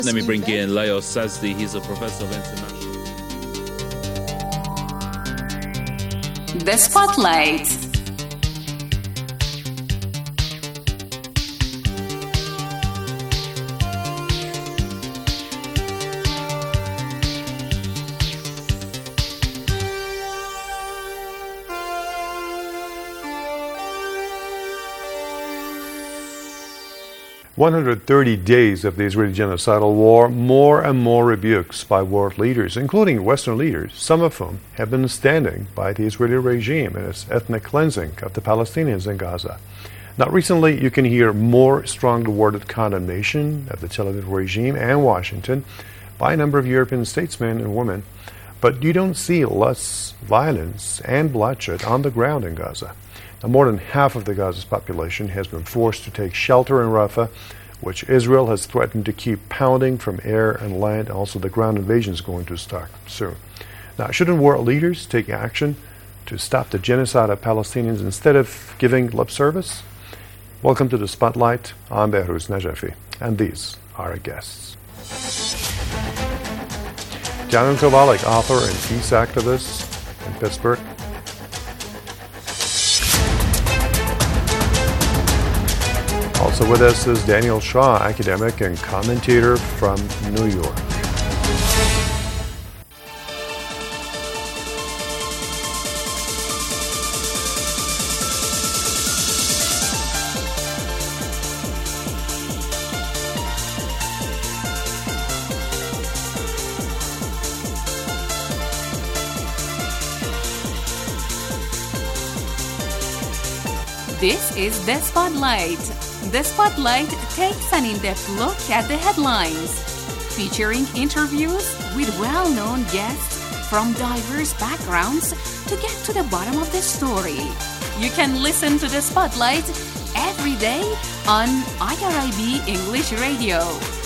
Let me bring in Leo Sazdi. He's a professor of international. The Spotlight. 130 days of the Israeli genocidal war, more and more rebukes by world leaders, including Western leaders, some of whom have been standing by the Israeli regime in its ethnic cleansing of the Palestinians in Gaza. Now, recently, you can hear more strongly worded condemnation of the Tel Aviv regime and Washington by a number of European statesmen and women, but you don't see less violence and bloodshed on the ground in Gaza. Now, more than half of the Gaza's population has been forced to take shelter in Rafah, which Israel has threatened to keep pounding from air and land. Also, the ground invasion is going to start soon. Now, shouldn't world leaders take action to stop the genocide of Palestinians instead of giving lip service? Welcome to the Spotlight. I'm Behruz Najafi, and these are our guests. Daniel Kovalik, author and peace activist in Pittsburgh. Also with us is Daniel Shaw, academic and commentator from New York. This is The Spotlight. The Spotlight takes an in-depth look at the headlines, featuring interviews with well-known guests from diverse backgrounds to get to the bottom of the story. You can listen to The Spotlight every day on IRIB English Radio.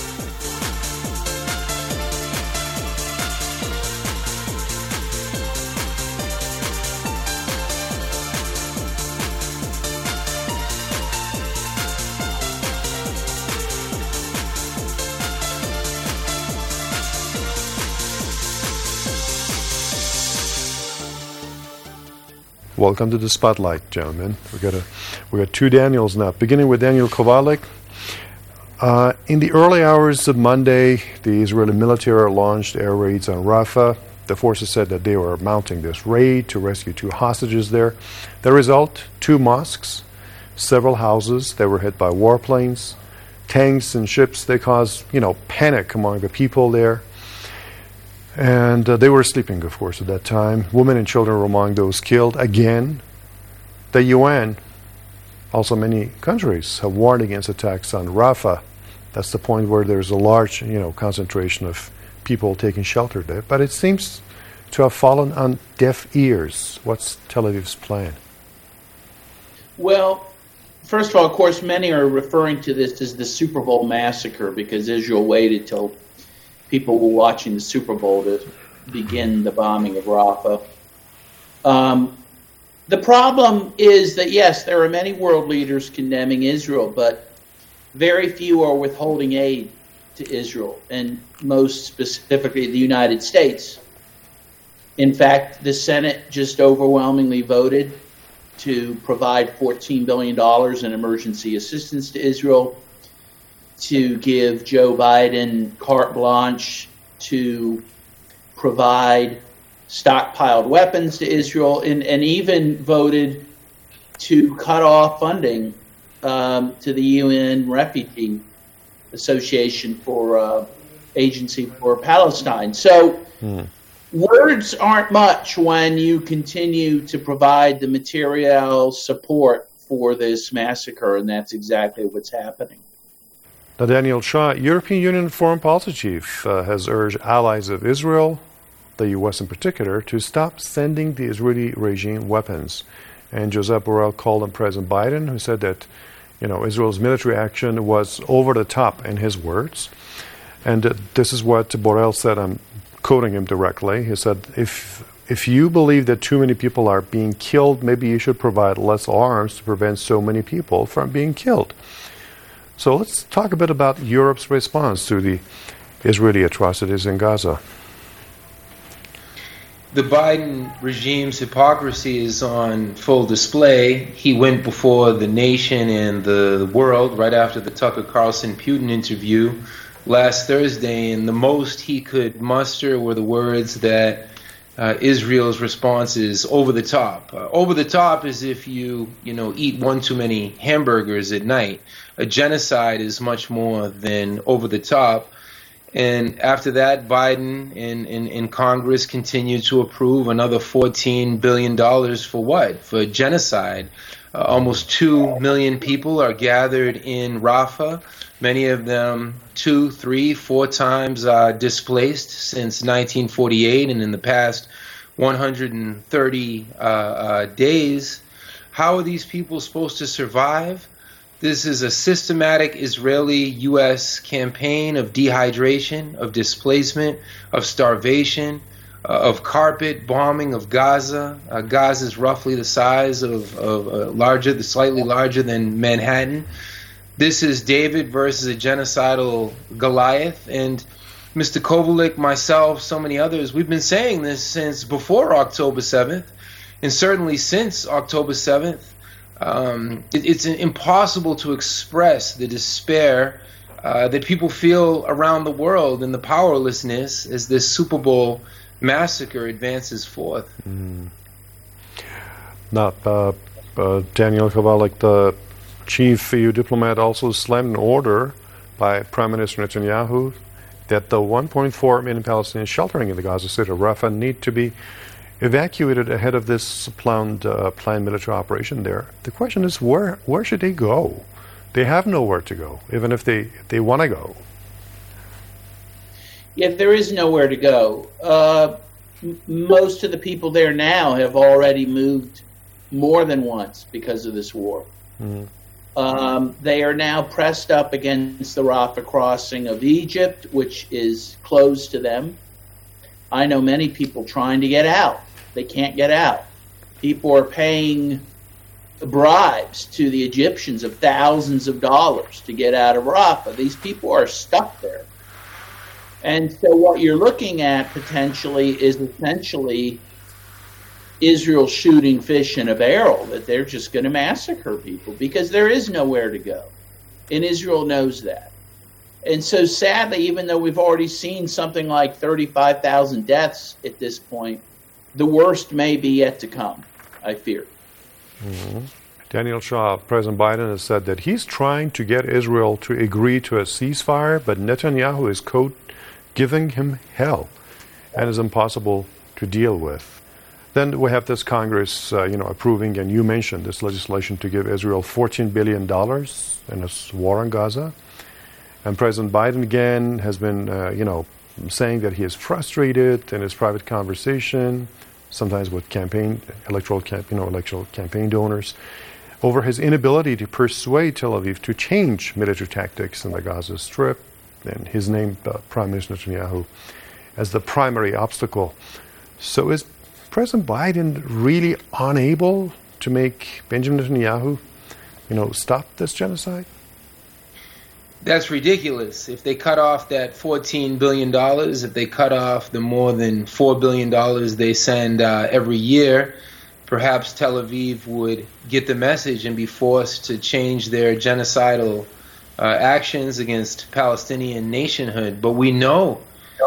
Welcome to the Spotlight, gentlemen. We got two Daniels now. Beginning with Daniel Kovalik. In the early hours of Monday, the Israeli military launched air raids on Rafah. The forces said that they were mounting this raid to rescue two hostages there. The result: 2 mosques, several houses that were hit by warplanes, tanks and ships. They caused, panic among the people there. And they were sleeping, of course, at that time. Women and children were among those killed. Again, the UN, also many countries, have warned against attacks on Rafah. That's the point where there's a large, concentration of people taking shelter there. But it seems to have fallen on deaf ears. What's Tel Aviv's plan? Well, first of all, of course, many are referring to this as the Super Bowl massacre because Israel waited till people were watching the Super Bowl to begin the bombing of Rafah. The problem is that, yes, there are many world leaders condemning Israel, but very few are withholding aid to Israel, and most specifically the United States. In fact, the Senate just overwhelmingly voted to provide $14 billion in emergency assistance to Israel, to give Joe Biden carte blanche to provide stockpiled weapons to Israel, and even voted to cut off funding to the UN Refugee Association for Agency for Palestine. So words aren't much when you continue to provide the material support for this massacre, and that's exactly what's happening. Now, Daniel Shaw, European Union Foreign Policy Chief, has urged allies of Israel, the U.S. in particular, to stop sending the Israeli regime weapons. And Josep Borrell called on President Biden, who said that, Israel's military action was over the top, in his words. And this is what Borrell said. I'm quoting him directly. He said, if you believe that too many people are being killed, maybe you should provide less arms to prevent so many people from being killed. So let's talk a bit about Europe's response to the Israeli atrocities in Gaza. The Biden regime's hypocrisy is on full display. He went before the nation and the world right after the Tucker Carlson Putin interview last Thursday, and the most he could muster were the words that Israel's response is over the top. Over the top is if you eat one too many hamburgers at night. A genocide is much more than over the top. And after that, Biden and Congress continued to approve another $14 billion for what? For genocide. Almost 2 million people are gathered in Rafah, many of them 2, 3, 4 times displaced since 1948 and in the past 130 days. How are these people supposed to survive? This is a systematic Israeli-U.S. campaign of dehydration, of displacement, of starvation, of carpet bombing of Gaza. Gaza is roughly the size of slightly larger than Manhattan. This is David versus a genocidal Goliath. And Mr. Kovalik, myself, so many others, we've been saying this since before October 7th, and certainly since October 7th. It's impossible to express the despair that people feel around the world and the powerlessness as this Super Bowl massacre advances forth. Daniel Kovalik, the chief EU diplomat, also slammed an order by Prime Minister Netanyahu that the 1.4 million Palestinians sheltering in the Gaza city of Rafah need to be evacuated ahead of this planned military operation there. The question is, where should they go? They have nowhere to go, even if they want to go. Yeah, there is nowhere to go. Most of the people there now have already moved more than once because of this war. Mm-hmm. They are now pressed up against the Rafah crossing of Egypt, which is closed to them. I know many people trying to get out. They can't get out. People are paying bribes to the Egyptians of thousands of dollars to get out of Rafah. These people are stuck there. And so what you're looking at potentially is essentially Israel shooting fish in a barrel, that they're just going to massacre people because there is nowhere to go. And Israel knows that. And so sadly, even though we've already seen something like 35,000 deaths at this point, the worst may be yet to come, I fear. Mm-hmm. Daniel Shaw, President Biden has said that he's trying to get Israel to agree to a ceasefire, but Netanyahu is, quote, giving him hell and is impossible to deal with. Then we have this Congress, approving, and you mentioned this legislation to give Israel $14 billion in this war on Gaza. And President Biden again has been, saying that he is frustrated in his private conversation, sometimes with electoral campaign donors, over his inability to persuade Tel Aviv to change military tactics in the Gaza Strip, and his name, Prime Minister Netanyahu, as the primary obstacle. So is President Biden really unable to make Benjamin Netanyahu, stop this genocide? That's ridiculous. If they cut off that $14 billion, if they cut off the more than $4 billion they send every year, perhaps Tel Aviv would get the message and be forced to change their genocidal actions against Palestinian nationhood. But we know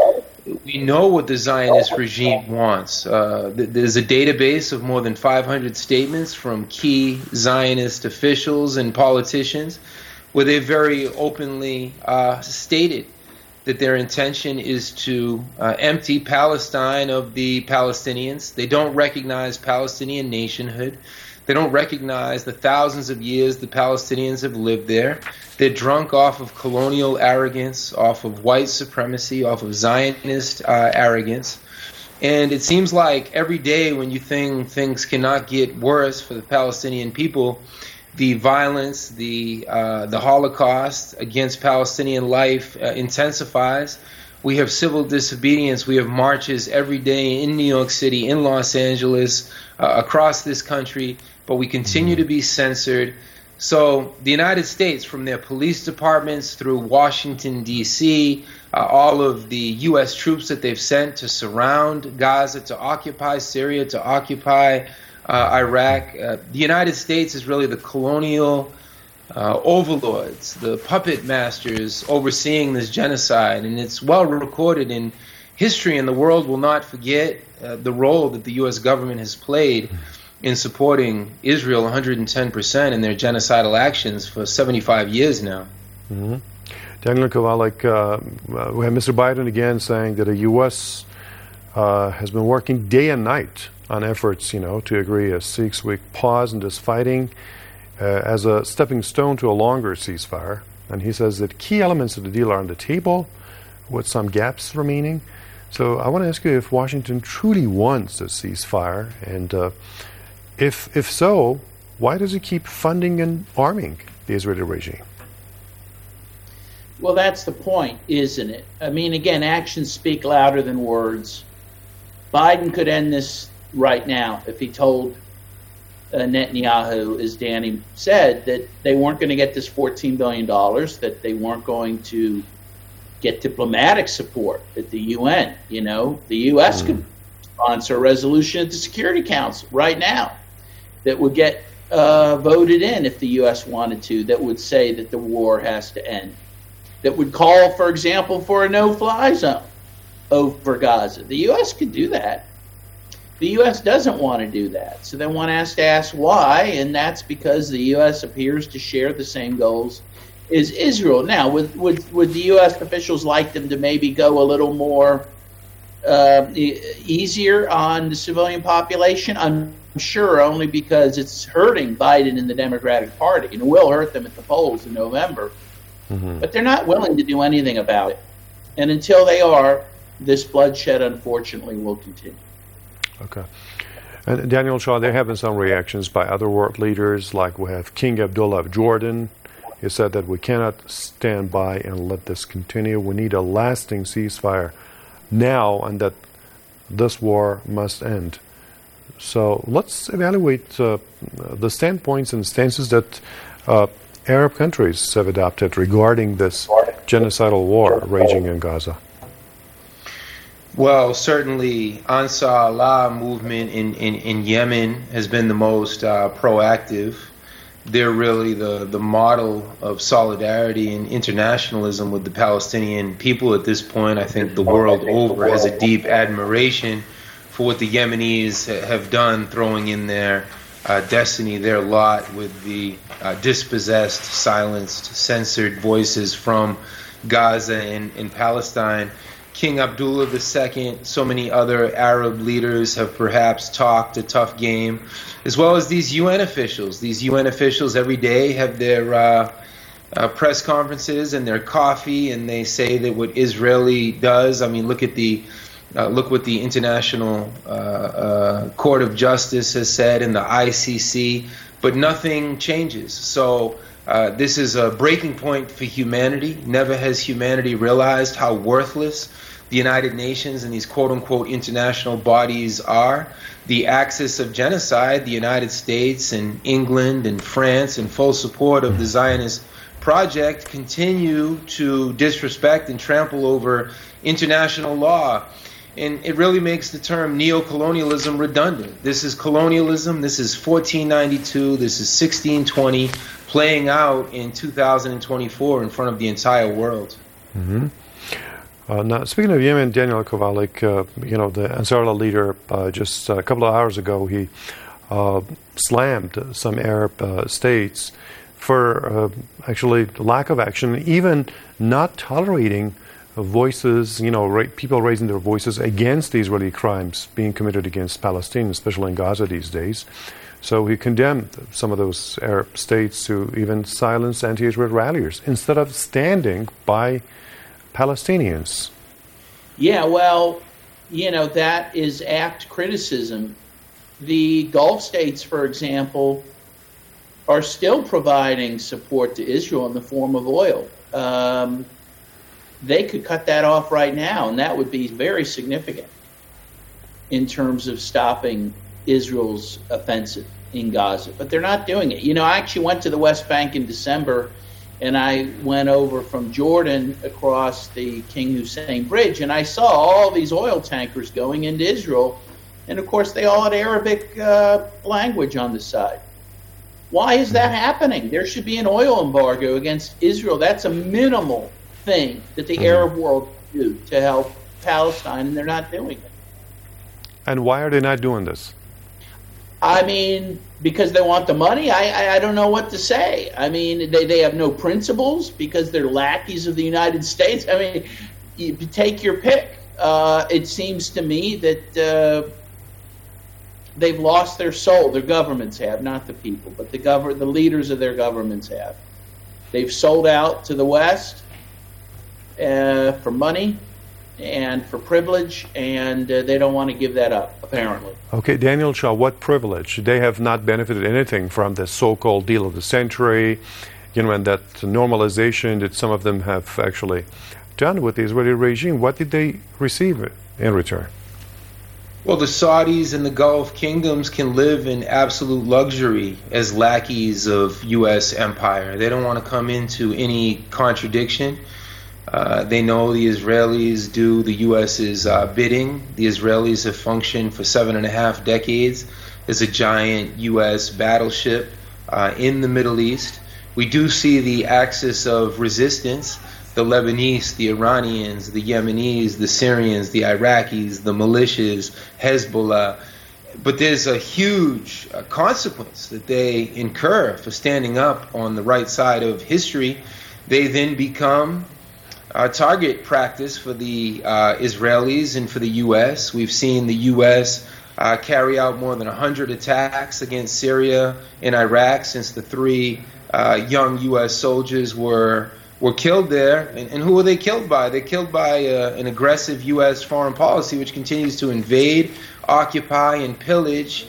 what the Zionist regime wants. There's a database of more than 500 statements from key Zionist officials and politicians where they very openly stated that their intention is to empty Palestine of the Palestinians. They don't recognize Palestinian nationhood. They don't recognize the thousands of years the Palestinians have lived there. They're drunk off of colonial arrogance, off of white supremacy, off of Zionist arrogance. And it seems like every day when you think things cannot get worse for the Palestinian people, the violence, the Holocaust against Palestinian life intensifies. We have civil disobedience. We have marches every day in New York City, in Los Angeles, across this country, but we continue to be censored. So the United States, from their police departments through Washington, D.C., all of the U.S. troops that they've sent to surround Gaza, to occupy Syria, to occupy Iraq, the United States is really the colonial overlords, the puppet masters overseeing this genocide. And it's well recorded in history, and the world will not forget the role that the U.S. government has played in supporting Israel 110% in their genocidal actions for 75 years now. Mm-hmm. Daniel Kovalik, we have Mr. Biden again saying that the U.S. Has been working day and night on efforts, to agree a 6-week pause in this fighting as a stepping stone to a longer ceasefire. And he says that key elements of the deal are on the table with some gaps remaining. So I want to ask you if Washington truly wants a ceasefire, and if so, why does it keep funding and arming the Israeli regime? Well, that's the point, isn't it? I mean, again, actions speak louder than words. Biden could end this right now if he told Netanyahu, as Danny said, that they weren't going to get this $14 billion, that they weren't going to get diplomatic support at the UN. The U.S. could sponsor a resolution at the Security Council right now that would get voted in if the U.S. wanted to, that would say that the war has to end, that would call, for example, for a no-fly zone over Gaza. The U.S. could do that. The U.S. doesn't want to do that. So then one has to ask why, and that's because the U.S. appears to share the same goals as Israel. Now, would the U.S. officials like them to maybe go a little more easier on the civilian population? I'm sure, only because it's hurting Biden and the Democratic Party, and it will hurt them at the polls in November. Mm-hmm. But they're not willing to do anything about it. And until they are, this bloodshed, unfortunately, will continue. Okay. And Daniel Shaw, there have been some reactions by other world leaders, like we have King Abdullah of Jordan. He said that we cannot stand by and let this continue. We need a lasting ceasefire now, and that this war must end. So let's evaluate the standpoints and stances that Arab countries have adopted regarding this genocidal war raging in Gaza. Well, certainly Ansar Allah movement in Yemen has been the most proactive. They're really the model of solidarity and internationalism with the Palestinian people at this point. I think the world over has a deep admiration for what the Yemenis have done, throwing in their destiny, their lot, with the dispossessed, silenced, censored voices from Gaza and Palestine. King Abdullah II, so many other Arab leaders have perhaps talked a tough game, as well as these UN officials. These UN officials every day have their press conferences and their coffee, and they say that what Israeli does. I mean, look what the International Court of Justice has said, and the ICC, but nothing changes. So this is a breaking point for humanity. Never has humanity realized how worthless the United Nations and these quote-unquote international bodies are. The axis of genocide, the United States and England and France, in full support of the Zionist project, continue to disrespect and trample over international law. And it really makes the term neo-colonialism redundant. This is colonialism, this is 1492, this is 1620, playing out in 2024 in front of the entire world. Mm-hmm. Now, speaking of Yemen, Daniel Kovalik, the Ansar Allah leader, just a couple of hours ago, he slammed some Arab states for actually lack of action, even not tolerating voices, people raising their voices against the Israeli crimes being committed against Palestinians, especially in Gaza these days. So he condemned some of those Arab states to even silence anti-Israel ralliers instead of standing by Palestinians. Yeah, well, that is apt criticism. The Gulf states, for example, are still providing support to Israel in the form of oil. They could cut that off right now, and that would be very significant in terms of stopping Israel's offensive. in Gaza, but they're not doing it. You know, I actually went to the West Bank in December, and I went over from Jordan across the King Hussein Bridge, and I saw all these oil tankers going into Israel, and of course they all had Arabic language on the side. Why is that happening? There should be an oil embargo against Israel. That's a minimal thing that the Arab world can do to help Palestine, and they're not doing it. And why are they not doing this? I mean, because they want the money. I don't know what to say. I mean, they have no principles because they're lackeys of the United States. I mean, you take your pick. It seems to me that they've lost their soul. Their governments have, not the people, but the leaders of their governments have. They've sold out to the West for money and for privilege, and they don't want to give that up, apparently. Okay, Daniel Shaw, what privilege? They have not benefited anything from the so-called deal of the century, and that normalization that some of them have actually done with the Israeli regime. What did they receive in return? Well, the Saudis and the Gulf kingdoms can live in absolute luxury as lackeys of U.S. empire. They don't want to come into any contradiction. They know the Israelis do the U.S.'s bidding. The Israelis have functioned for 7.5 decades as a giant U.S. battleship in the Middle East. We do see the axis of resistance, the Lebanese, the Iranians, the Yemenis, the Syrians, the Iraqis, the militias, Hezbollah. But there's a huge consequence that they incur for standing up on the right side of history. They then become target practice for the Israelis and for the U.S. We've seen the U.S. Carry out more than 100 attacks against Syria and Iraq since the 3 young U.S. soldiers were killed there. And who were they killed by? They're killed by an aggressive U.S. foreign policy which continues to invade, occupy, and pillage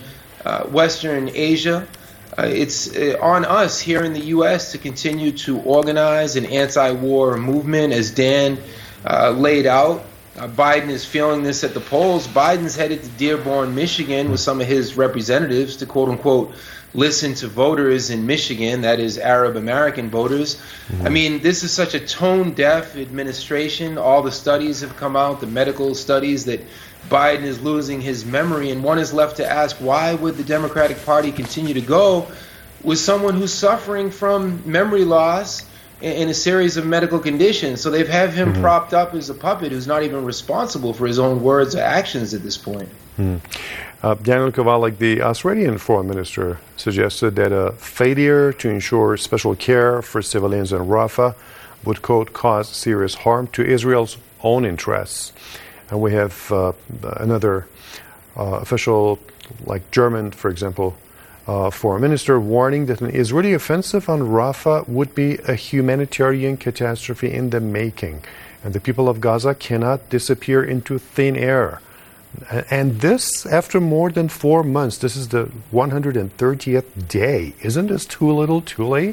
Western Asia. It's on us here in the U.S. to continue to organize an anti-war movement, as Dan laid out. Biden is feeling this at the polls. Biden's headed to Dearborn, Michigan, with some of his representatives to, quote-unquote, listen to voters in Michigan, that is Arab-American voters. Mm-hmm. I mean, this is such a tone-deaf administration. All the studies have come out, the medical studies, that Biden is losing his memory, and one is left to ask, why would the Democratic Party continue to go with someone who's suffering from memory loss in a series of medical conditions? So they've had him propped up as a puppet who's not even responsible for his own words or actions at this point. Daniel Kovalik, the Australian foreign minister, suggested that a failure to ensure special care for civilians in Rafah would, quote, cause serious harm to Israel's own interests. And we have another official, like German, for example, foreign minister, warning that an Israeli offensive on Rafah would be a humanitarian catastrophe in the making. And the people of Gaza cannot disappear into thin air. And this after more than 4 months. This is the 130th day. Isn't this too little, too late?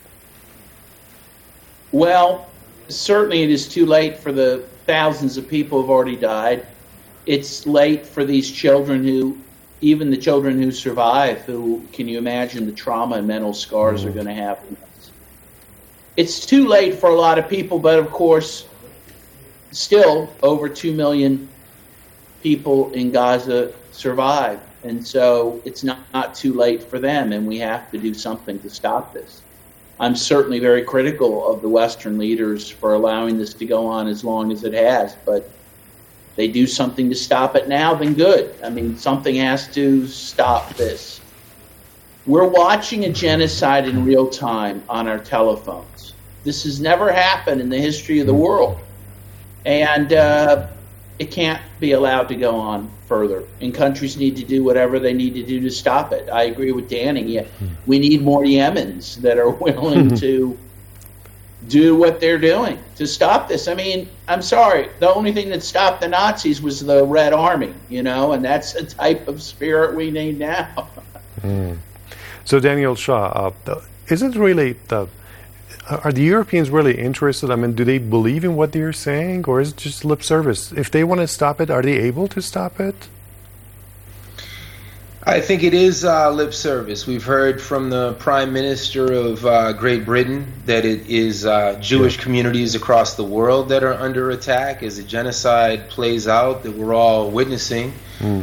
Well, certainly it is too late for the thousands of people who have already died. It's late for these children even the children who survive, who, can you imagine the trauma and mental scars are going to have? It's too late for a lot of people, but of course, still over 2 million people in Gaza survive. And so it's not too late for them, and we have to do something to stop this. I'm certainly very critical of the Western leaders for allowing this to go on as long as it has, but if they do something to stop it now, then good. I mean, something has to stop this. We're watching a genocide in real time on our telephones. This has never happened in the history of the world. And it can't be allowed to go on further. And countries need to do whatever they need to do to stop it. I agree with Danning. Yeah, we need more Yemens that are willing to do what they're doing to stop this. I mean, I'm sorry. The only thing that stopped the Nazis was the Red Army, and that's the type of spirit we need now. So, Daniel Shaw, is it really are the Europeans really interested? I mean, do they believe in what they're saying, or is it just lip service? If they want to stop it, are they able to stop it? I think it is lip service. We've heard from the Prime Minister of Great Britain that it is Jewish communities across the world that are under attack as the genocide plays out that we're all witnessing.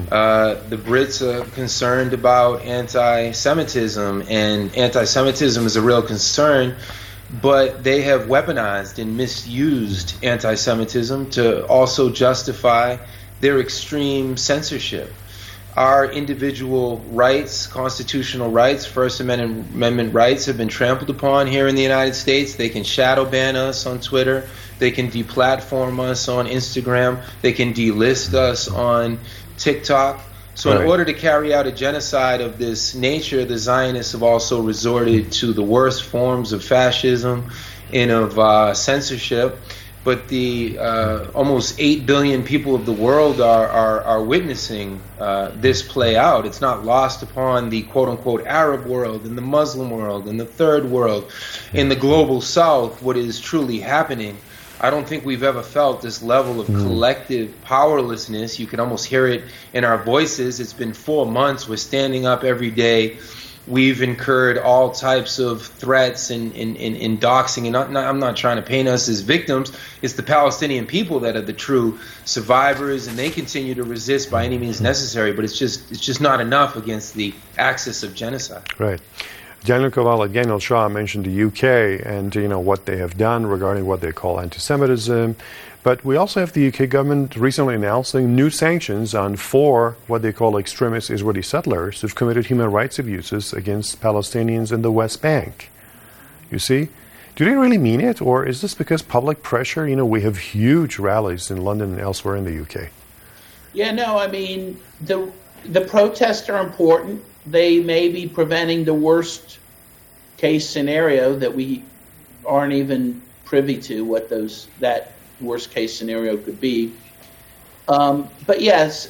The Brits are concerned about anti-Semitism, and anti-Semitism is a real concern, but they have weaponized and misused anti-Semitism to also justify their extreme censorship. Our individual rights, constitutional rights, First Amendment rights have been trampled upon here in the United States. They can shadow ban us on Twitter. They can deplatform us on Instagram. They can delist us on TikTok. So in order to carry out a genocide of this nature, the Zionists have also resorted to the worst forms of fascism and of censorship. But the almost 8 billion people of the world are witnessing this play out. It's not lost upon the quote-unquote Arab world and the Muslim world and the Third World. In the global South, what is truly happening, I don't think we've ever felt this level of collective powerlessness. You can almost hear it in our voices. It's been 4 months. We're standing up every day. We've incurred all types of threats and doxing, and I'm not trying to paint us as victims. It's the Palestinian people that are the true survivors, and they continue to resist by any means necessary. But it's just not enough against the axis of genocide. Right. Daniel Koval, Daniel Shaw mentioned the UK and what they have done regarding what they call anti-Semitism. But we also have the UK government recently announcing new sanctions on 4 what they call extremist Israeli settlers who've committed human rights abuses against Palestinians in the West Bank. You see? Do they really mean it? Or is this because public pressure? We have huge rallies in London and elsewhere in the UK. Yeah, no, I mean, the protests are important. They may be preventing the worst case scenario that we aren't even privy to, what that worst case scenario could be. But yes,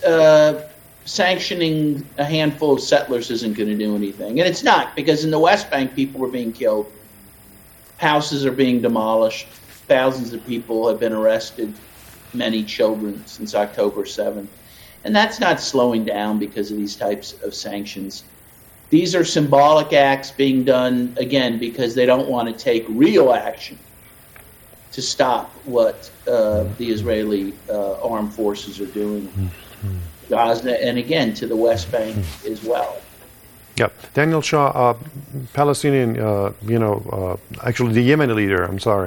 sanctioning a handful of settlers isn't going to do anything. And it's not, because in the West Bank, people were being killed. Houses are being demolished. Thousands of people have been arrested, many children, since October 7th. And that's not slowing down because of these types of sanctions. These are symbolic acts being done, again, because they don't want to take real action to stop what the Israeli armed forces are doing in Gaza, and again to the West Bank as well. Yeah, Daniel Shaw, Palestinian, actually the Yemeni leader,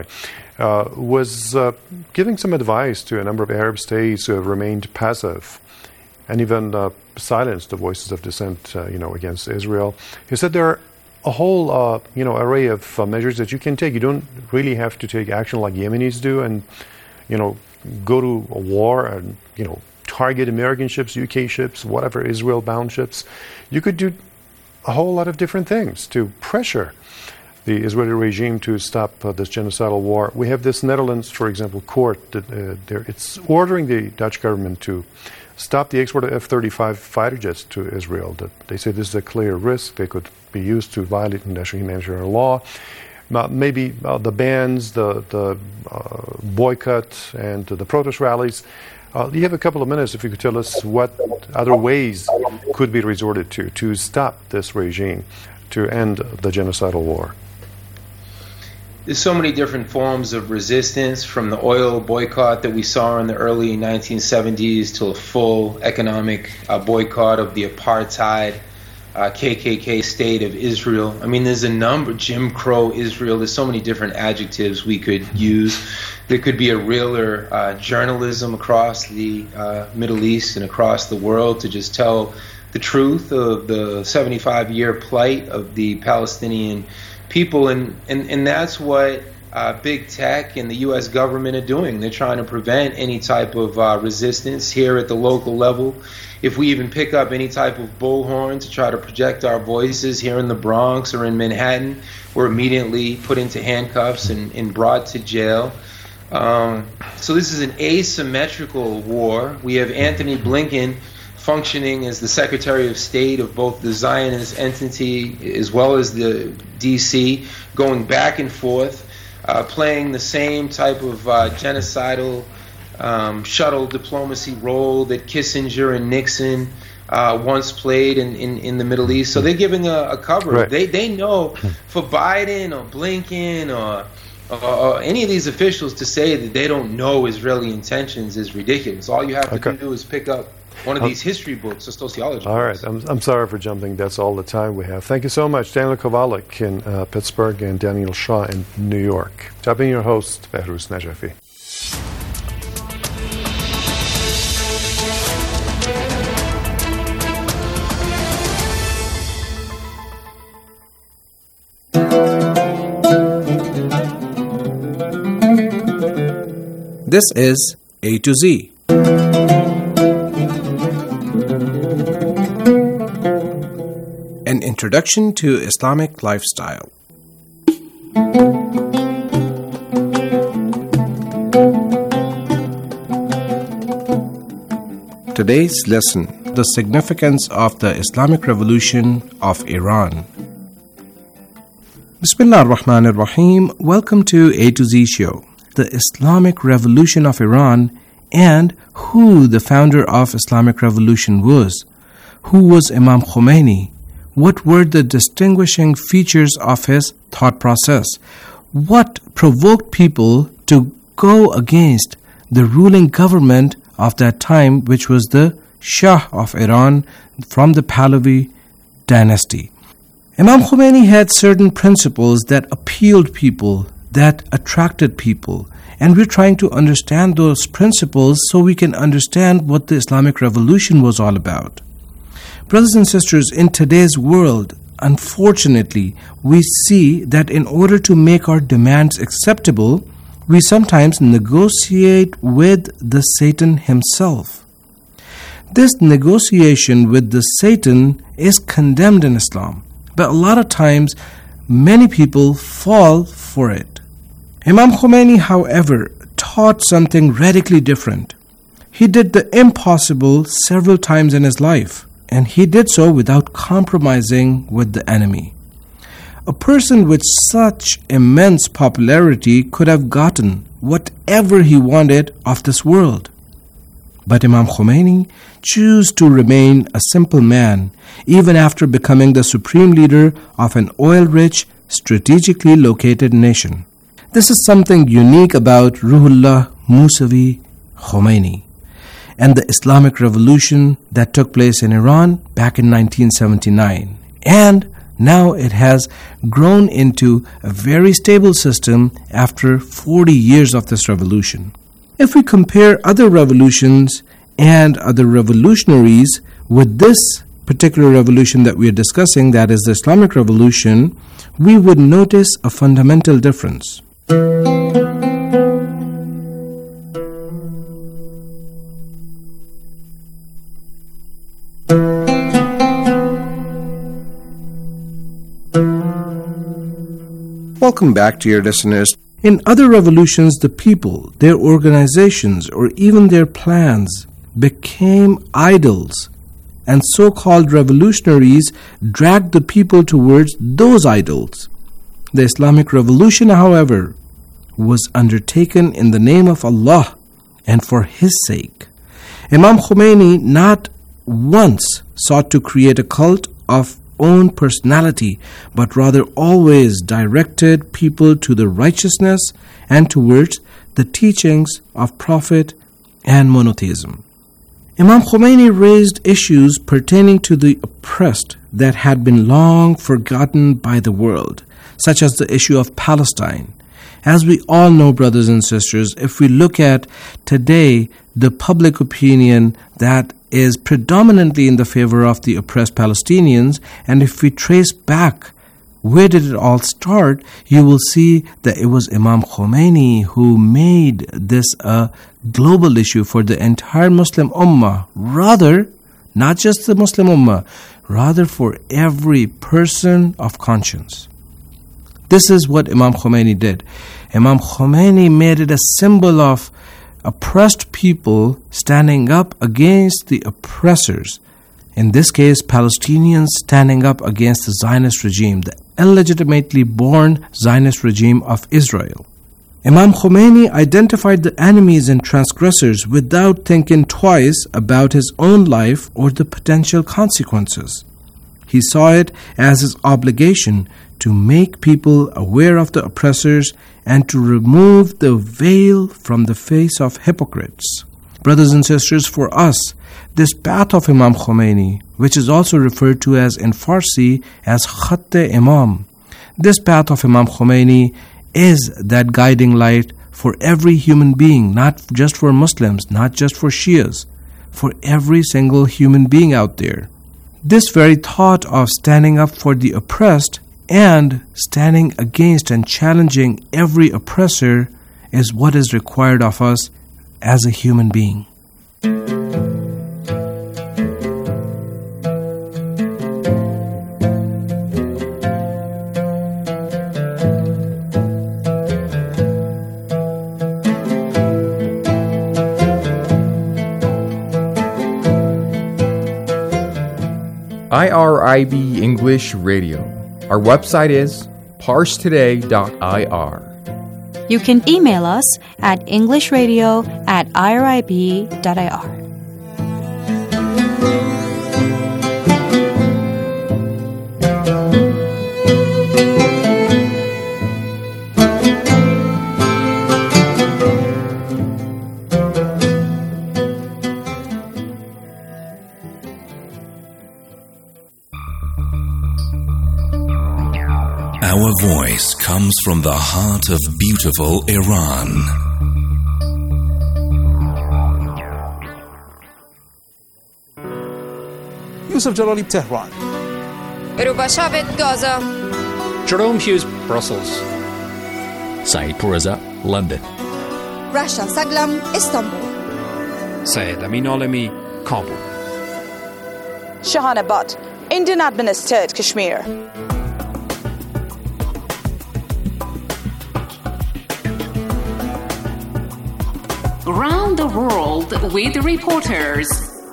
was giving some advice to a number of Arab states who have remained passive and even silenced the voices of dissent, against Israel. He said there are a whole, array of measures that you can take. You don't really have to take action like Yemenis do and, go to a war and, target American ships, UK ships, whatever, Israel-bound ships. You could do a whole lot of different things to pressure the Israeli regime to stop this genocidal war. We have this Netherlands, for example, court that it's ordering the Dutch government to stop the export of F-35 fighter jets to Israel. That they say this is a clear risk. They could be used to violate international humanitarian law. Maybe the bans, the boycott, and the protest rallies. You have a couple of minutes if you could tell us what other ways could be resorted to stop this regime, to end the genocidal war. There's so many different forms of resistance, from the oil boycott that we saw in the early 1970s to a full economic boycott of the apartheid KKK state of Israel. I mean, there's a number, Jim Crow Israel, there's so many different adjectives we could use. There could be a realer journalism across the Middle East and across the world to just tell the truth of the 75-year plight of the Palestinian people, and that's what big tech and the U.S. government are doing. They're trying to prevent any type of resistance here at the local level. If we even pick up any type of bullhorn to try to project our voices here in the Bronx or in Manhattan, we're immediately put into handcuffs and brought to jail. So this is an asymmetrical war. We have Anthony Blinken functioning as the Secretary of State of both the Zionist entity as well as the D.C., going back and forth, playing the same type of genocidal shuttle diplomacy role that Kissinger and Nixon once played in the Middle East. So they're giving a cover. Right. They know for Biden or Blinken or any of these officials to say that they don't know Israeli intentions is ridiculous. All you have to do is pick up one of these history books or sociology All books. right. I'm sorry for jumping. That's all the time we have. Thank you so much, Daniel Kovalik in Pittsburgh and Daniel Shaw in New York. I've been your host, Behruz Najafi. This is A to Z. An introduction to Islamic lifestyle. Today's lesson: the significance of the Islamic Revolution of Iran. Bismillah ar-Rahman ar-Rahim. Welcome to A to Z show. The Islamic Revolution of Iran and who the founder of Islamic Revolution was. Who was Imam Khomeini? What were the distinguishing features of his thought process? What provoked people to go against the ruling government of that time, which was the Shah of Iran from the Pahlavi dynasty? Imam Khomeini had certain principles that appealed people, that attracted people, and we're trying to understand those principles so we can understand what the Islamic Revolution was all about. Brothers and sisters, in today's world, unfortunately, we see that in order to make our demands acceptable, we sometimes negotiate with the Satan himself. This negotiation with the Satan is condemned in Islam, but a lot of times, many people fall for it. Imam Khomeini, however, taught something radically different. He did the impossible several times in his life, and he did so without compromising with the enemy. A person with such immense popularity could have gotten whatever he wanted of this world. But Imam Khomeini chose to remain a simple man, even after becoming the supreme leader of an oil-rich, strategically located nation. This is something unique about Ruhollah Musavi Khomeini and the Islamic Revolution that took place in Iran back in 1979. And now it has grown into a very stable system after 40 years of this revolution. If we compare other revolutions and other revolutionaries with this particular revolution that we are discussing, that is the Islamic Revolution, we would notice a fundamental difference. Welcome back, dear listeners. In other revolutions, the people, their organizations, or even their plans became idols, and so-called revolutionaries dragged the people towards those idols. The Islamic Revolution, however, was undertaken in the name of Allah and for His sake. Imam Khomeini not once sought to create a cult of own personality, but rather always directed people to the righteousness and towards the teachings of Prophet and monotheism. Imam Khomeini raised issues pertaining to the oppressed that had been long forgotten by the world, such as the issue of Palestine. As we all know, brothers and sisters, if we look at today, the public opinion that is predominantly in the favor of the oppressed Palestinians, and if we trace back where did it all start, you will see that it was Imam Khomeini who made this a global issue for the entire Muslim Ummah, rather, not just the Muslim Ummah, rather for every person of conscience. This is what Imam Khomeini did. Imam Khomeini made it a symbol of oppressed people standing up against the oppressors. In this case, Palestinians standing up against the Zionist regime, the illegitimately born Zionist regime of Israel. Imam Khomeini identified the enemies and transgressors without thinking twice about his own life or the potential consequences. He saw it as his obligation to make people aware of the oppressors and to remove the veil from the face of hypocrites. Brothers and sisters, for us, this path of Imam Khomeini, which is also referred to as in Farsi as Khatt-e-Imam, this path of Imam Khomeini is that guiding light for every human being, not just for Muslims, not just for Shias, for every single human being out there. This very thought of standing up for the oppressed and standing against and challenging every oppressor is what is required of us as a human being. IRIB English Radio. Our website is parstoday.ir. You can email us at englishradio@irib.ir. Our voice comes from the heart of beautiful Iran. Yusuf Jalali, Tehran. Erubashavet, Gaza. Jerome Hughes, Brussels. Saeed Pourreza, London. Rasha Saglam, Istanbul. Syed Amin Alemi, Kabul. Shahana Butt, Indian administered Kashmir. Around the world with reporters.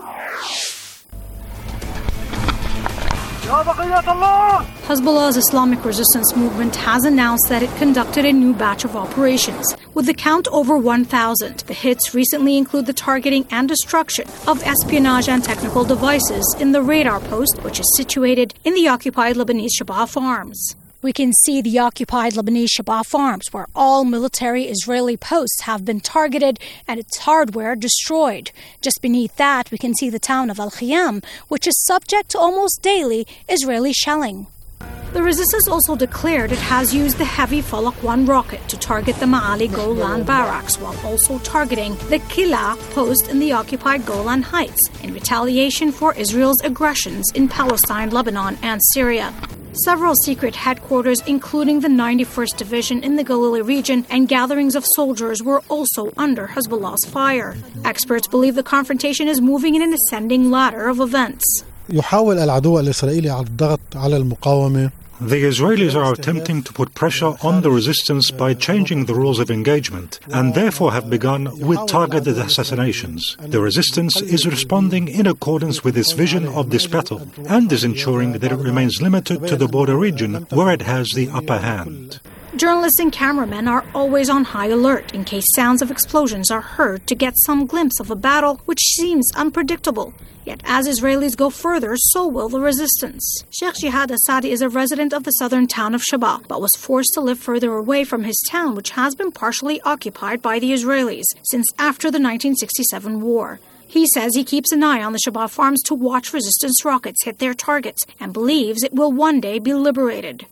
Hezbollah's Islamic Resistance Movement has announced that it conducted a new batch of operations, with the count over 1,000. The hits recently include the targeting and destruction of espionage and technical devices in the radar post, which is situated in the occupied Lebanese Shabaa farms. We can see the occupied Lebanese Shabaa farms, where all military Israeli posts have been targeted and its hardware destroyed. Just beneath that, we can see the town of Al-Khiyam, which is subject to almost daily Israeli shelling. The resistance also declared it has used the heavy Falak 1 rocket to target the Ma'ali Golan barracks, while also targeting the Kila post in the occupied Golan Heights in retaliation for Israel's aggressions in Palestine, Lebanon, and Syria. Several secret headquarters, including the 91st Division in the Galilee region, and gatherings of soldiers were also under Hezbollah's fire. Experts believe the confrontation is moving in an ascending ladder of events. يحاول العدو الإسرائيلي على الضغط على المقاومة. The Israelis are attempting to put pressure on the resistance by changing the rules of engagement, and therefore have begun with targeted assassinations. The resistance is responding in accordance with its vision of this battle, and is ensuring that it remains limited to the border region where it has the upper hand. Journalists and cameramen are always on high alert in case sounds of explosions are heard to get some glimpse of a battle which seems unpredictable. Yet as Israelis go further, so will the resistance. Sheikh Jihad Asadi is a resident of the southern town of Shabaa, but was forced to live further away from his town, which has been partially occupied by the Israelis since after the 1967 war. He says he keeps an eye on the Shabaa farms to watch resistance rockets hit their targets and believes it will one day be liberated.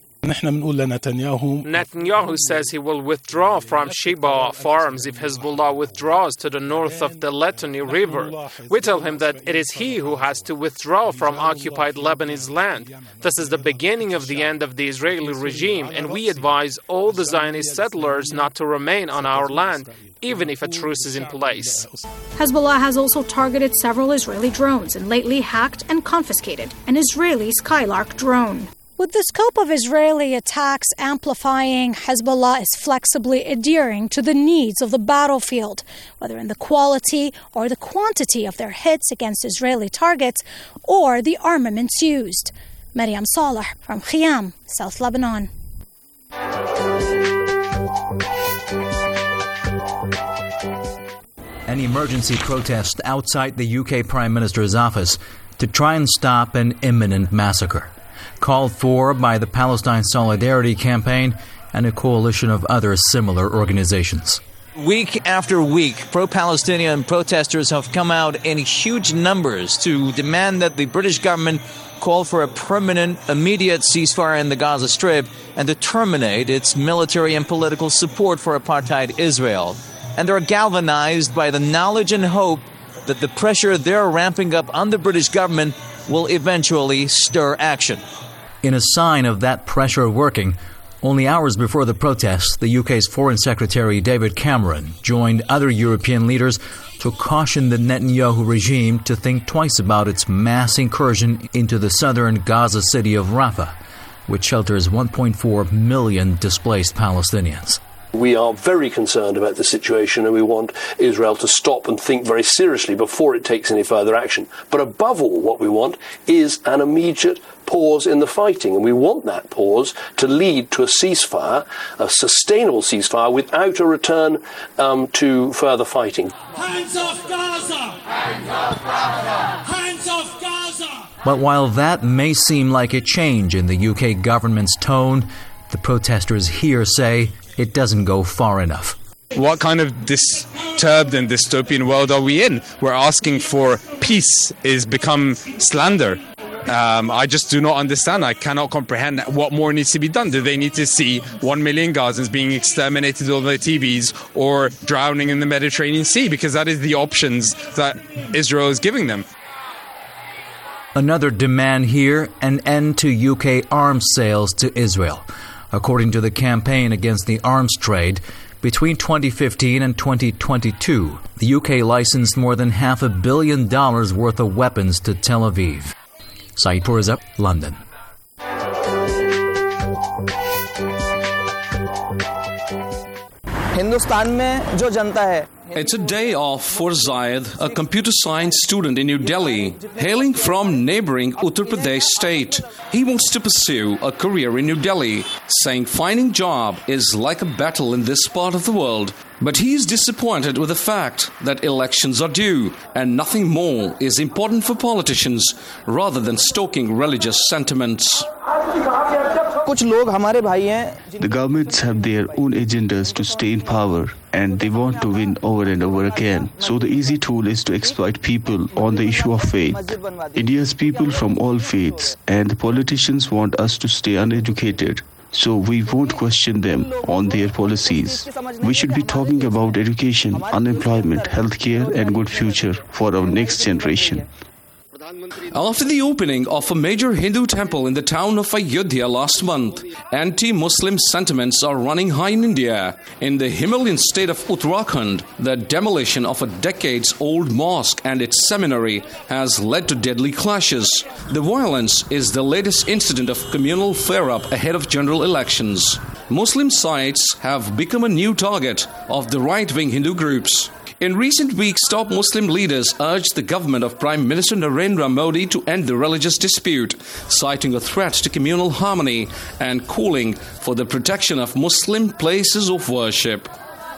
Netanyahu says he will withdraw from Sheba farms if Hezbollah withdraws to the north of the Litani River. We tell him that it is he who has to withdraw from occupied Lebanese land. This is the beginning of the end of the Israeli regime, and we advise all the Zionist settlers not to remain on our land, even if a truce is in place. Hezbollah has also targeted several Israeli drones and lately hacked and confiscated an Israeli Skylark drone. With the scope of Israeli attacks amplifying, Hezbollah is flexibly adhering to the needs of the battlefield, whether in the quality or the quantity of their hits against Israeli targets or the armaments used. Maryam Saleh from Khiyam, South Lebanon. an emergency protest outside the UK Prime Minister's office to try and stop an imminent massacre, called for by the Palestine Solidarity Campaign and a coalition of other similar organizations. Week after week, pro-Palestinian protesters have come out in huge numbers to demand that the British government call for a permanent, immediate ceasefire in the Gaza Strip and to terminate its military and political support for apartheid Israel. And they're galvanized by the knowledge and hope that the pressure they're ramping up on the British government will eventually stir action. In a sign of that pressure working, only hours before the protests, the UK's Foreign Secretary David Cameron joined other European leaders to caution the Netanyahu regime to think twice about its mass incursion into the southern Gaza city of Rafah, which shelters 1.4 million displaced Palestinians. We are very concerned about the situation and we want Israel to stop and think very seriously before it takes any further action. But above all, what we want is an immediate pause in the fighting, and we want that pause to lead to a ceasefire, a sustainable ceasefire, without a return to further fighting. Hands off Gaza! Hands off Gaza! Hands off Gaza! But while that may seem like a change in the UK government's tone, the protesters here say it doesn't go far enough. What kind of disturbed and dystopian world are we in? We're asking for peace is become slander. I just do not understand. I cannot comprehend what more needs to be done. Do they need to see 1 million Gazans being exterminated on their TVs or drowning in the Mediterranean Sea? Because that is the options that Israel is giving them. Another demand here, an end to UK arms sales to Israel. According to the Campaign Against the Arms Trade, between 2015 and 2022, the UK licensed more than $500 million worth of weapons to Tel Aviv. Saeed Poureza, London. Hindustan में जो जनता है. It's a day off for Zayed, a computer science student in New Delhi, hailing from neighboring Uttar Pradesh state. He wants to pursue a career in New Delhi, saying finding job is like a battle in this part of the world. But he is disappointed with the fact that elections are due and nothing more is important for politicians rather than stoking religious sentiments. The governments have their own agendas to stay in power and they want to win over and over again. So the easy tool is to exploit people on the issue of faith. India has people from all faiths and the politicians want us to stay uneducated. So we won't question them on their policies. We should be talking about education, unemployment, healthcare and good future for our next generation. After the opening of a major Hindu temple in the town of Ayodhya last month, anti-Muslim sentiments are running high in India. In the Himalayan state of Uttarakhand, the demolition of a decades-old mosque and its seminary has led to deadly clashes. The violence is the latest incident of communal flare-up ahead of general elections. Muslim sites have become a new target of the right-wing Hindu groups. In recent weeks, top Muslim leaders urged the government of Prime Minister Narendra Modi to end the religious dispute, citing a threat to communal harmony and calling for the protection of Muslim places of worship.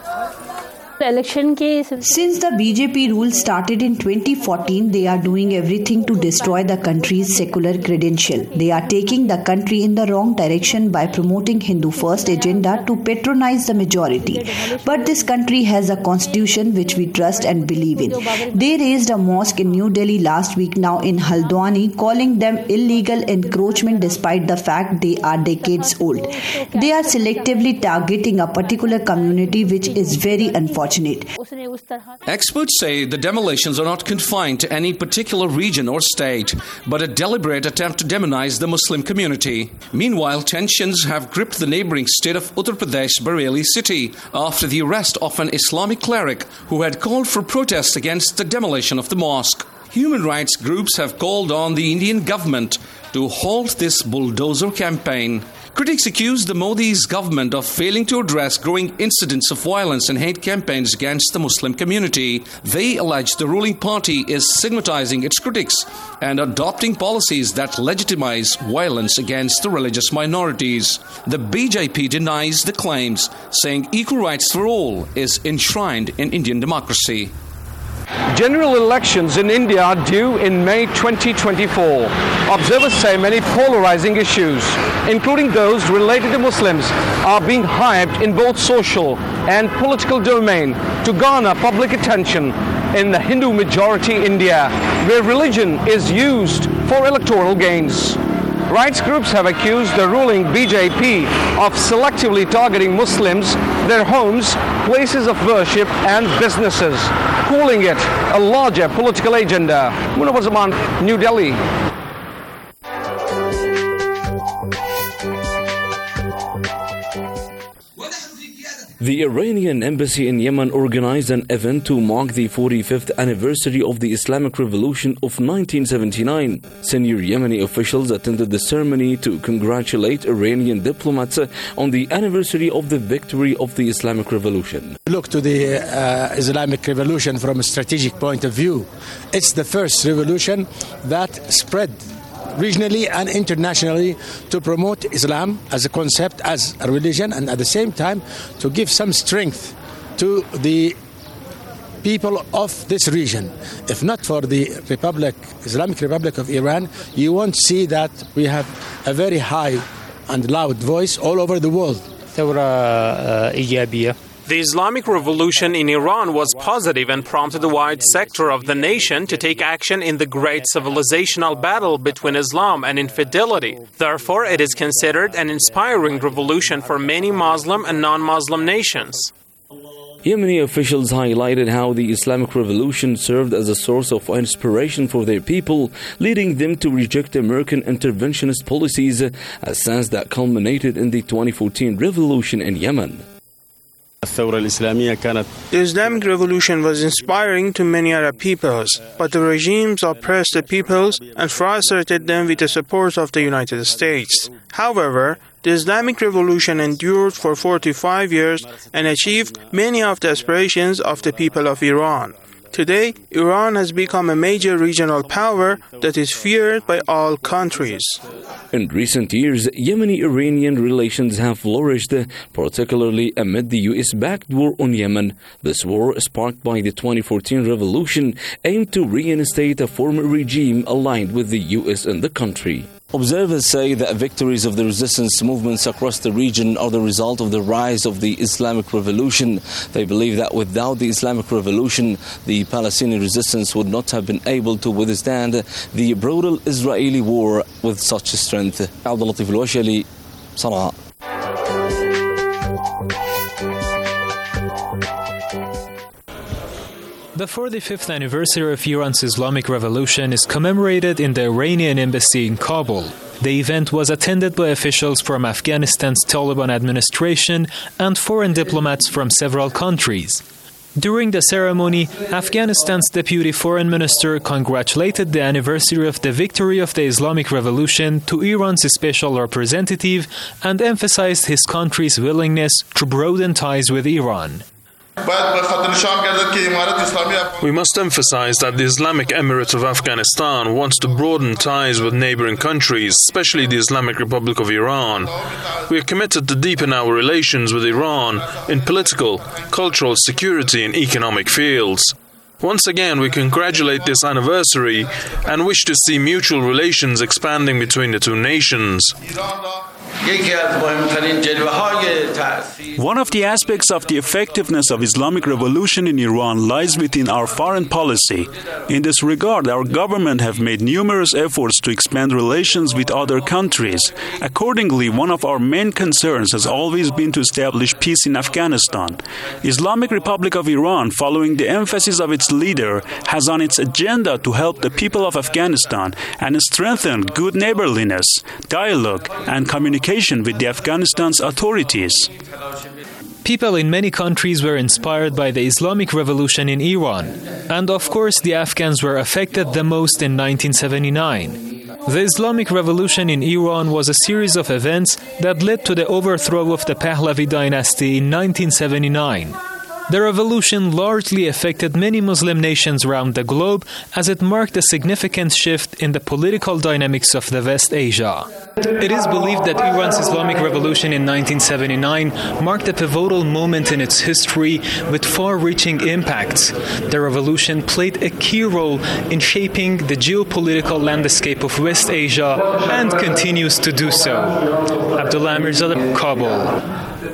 Since the BJP rule started in 2014, they are doing everything to destroy the country's secular credential. They are taking the country in the wrong direction by promoting Hindu first agenda to patronize the majority. But this country has a constitution which we trust and believe in. They raised a mosque in New Delhi last week, now in Haldwani, calling them illegal encroachment despite the fact they are decades old. They are selectively targeting a particular community, which is very unfortunate. Experts say the demolitions are not confined to any particular region or state, but a deliberate attempt to demonize the Muslim community. Meanwhile, tensions have gripped the neighboring state of Uttar Pradesh, Bareilly city, after the arrest of an Islamic cleric who had called for protests against the demolition of the mosque. Human rights groups have called on the Indian government to halt this bulldozer campaign. Critics accuse the Modi's government of failing to address growing incidents of violence and hate campaigns against the Muslim community. They allege the ruling party is stigmatizing its critics and adopting policies that legitimize violence against the religious minorities. The BJP denies the claims, saying equal rights for all is enshrined in Indian democracy. General elections in India are due in May 2024. Observers say many polarizing issues, including those related to Muslims, are being hyped in both social and political domain to garner public attention in the Hindu-majority India, where religion is used for electoral gains. Rights groups have accused the ruling BJP of selectively targeting Muslims, their homes, places of worship and businesses, calling it a larger political agenda. Munawar Zaman, New Delhi. The Iranian embassy in Yemen organized an event to mark the 45th anniversary of the Islamic Revolution of 1979. Senior Yemeni officials attended the ceremony to congratulate Iranian diplomats on the anniversary of the victory of the Islamic Revolution. Look to the Islamic Revolution from a strategic point of view. It's the first revolution that spread regionally and internationally to promote Islam as a concept, as a religion, and at the same time to give some strength to the people of this region. If not for the Islamic Republic of Iran, you won't see that we have a very high and loud voice all over the world. The Islamic Revolution in Iran was positive and prompted a wide sector of the nation to take action in the great civilizational battle between Islam and infidelity. Therefore, it is considered an inspiring revolution for many Muslim and non-Muslim nations. Yemeni officials highlighted how the Islamic Revolution served as a source of inspiration for their people, leading them to reject American interventionist policies, a stance that culminated in the 2014 revolution in Yemen. The Islamic Revolution was inspiring to many Arab peoples, but the regimes oppressed the peoples and frustrated them with the support of the United States. However, the Islamic Revolution endured for 45 years and achieved many of the aspirations of the people of Iran. Today, Iran has become a major regional power that is feared by all countries. In recent years, Yemeni-Iranian relations have flourished, particularly amid the US-backed war on Yemen. This war, sparked by the 2014 revolution, aimed to reinstate a former regime aligned with the US in the country. Observers say that victories of the resistance movements across the region are the result of the rise of the Islamic Revolution. They believe that without the Islamic Revolution, the Palestinian resistance would not have been able to withstand the brutal Israeli war with such strength. Abdul Latif Al-Washali, Sana'a. The 45th anniversary of Iran's Islamic Revolution is commemorated in the Iranian embassy in Kabul. The event was attended by officials from Afghanistan's Taliban administration and foreign diplomats from several countries. During the ceremony, Afghanistan's Deputy Foreign Minister congratulated the anniversary of the victory of the Islamic Revolution to Iran's special representative and emphasized his country's willingness to broaden ties with Iran. We must emphasize that the Islamic Emirate of Afghanistan wants to broaden ties with neighboring countries, especially the Islamic Republic of Iran. We are committed to deepen our relations with Iran in political, cultural, security and economic fields. Once again, we congratulate this anniversary and wish to see mutual relations expanding between the two nations. One of the aspects of the effectiveness of Islamic Revolution in Iran lies within our foreign policy. In this regard, our government have made numerous efforts to expand relations with other countries. Accordingly, one of our main concerns has always been to establish peace in Afghanistan. Islamic Republic of Iran, following the emphasis of its leader, has on its agenda to help the people of Afghanistan and strengthen good neighborliness, dialogue, and communication with the Afghanistan's authorities. People in many countries were inspired by the Islamic Revolution in Iran, and of course the Afghans were affected the most in 1979. The Islamic Revolution in Iran was a series of events that led to the overthrow of the Pahlavi dynasty in 1979. The revolution largely affected many Muslim nations around the globe as it marked a significant shift in the political dynamics of the West Asia. It is believed that Iran's Islamic Revolution in 1979 marked a pivotal moment in its history with far-reaching impacts. The revolution played a key role in shaping the geopolitical landscape of West Asia and continues to do so. Abdullah Mirzadeh, Kabul.